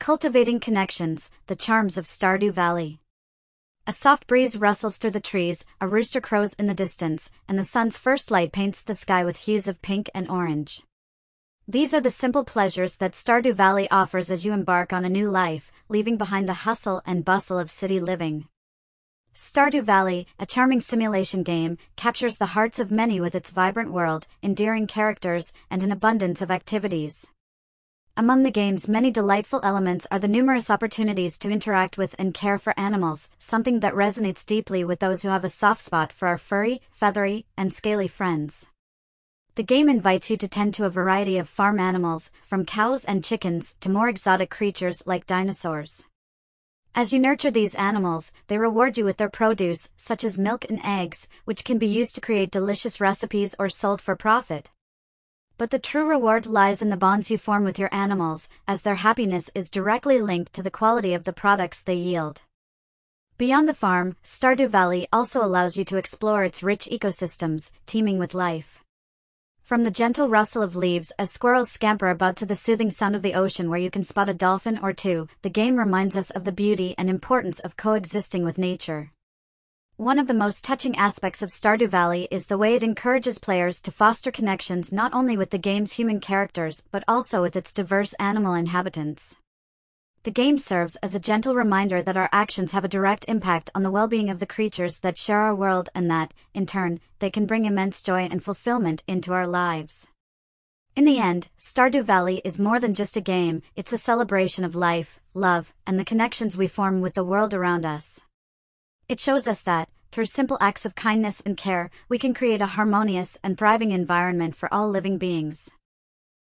Cultivating connections, the charms of Stardew Valley. A soft breeze rustles through the trees, a rooster crows in the distance, and the sun's first light paints the sky with hues of pink and orange. These are the simple pleasures that Stardew Valley offers as you embark on a new life, leaving behind the hustle and bustle of city living. Stardew Valley, a charming simulation game, captures the hearts of many with its vibrant world, endearing characters, and an abundance of activities. Among the game's many delightful elements are the numerous opportunities to interact with and care for animals, something that resonates deeply with those who have a soft spot for our furry, feathery, and scaly friends. The game invites you to tend to a variety of farm animals, from cows and chickens to more exotic creatures like dinosaurs. As you nurture these animals, they reward you with their produce, such as milk and eggs, which can be used to create delicious recipes or sold for profit. But the true reward lies in the bonds you form with your animals, as their happiness is directly linked to the quality of the products they yield. Beyond the farm, Stardew Valley also allows you to explore its rich ecosystems, teeming with life. From the gentle rustle of leaves as squirrels scamper about to the soothing sound of the ocean where you can spot a dolphin or two, the game reminds us of the beauty and importance of coexisting with nature. One of the most touching aspects of Stardew Valley is the way it encourages players to foster connections not only with the game's human characters but also with its diverse animal inhabitants. The game serves as a gentle reminder that our actions have a direct impact on the well-being of the creatures that share our world and that, in turn, they can bring immense joy and fulfillment into our lives. In the end, Stardew Valley is more than just a game, it's a celebration of life, love, and the connections we form with the world around us. It shows us that, through simple acts of kindness and care, we can create a harmonious and thriving environment for all living beings.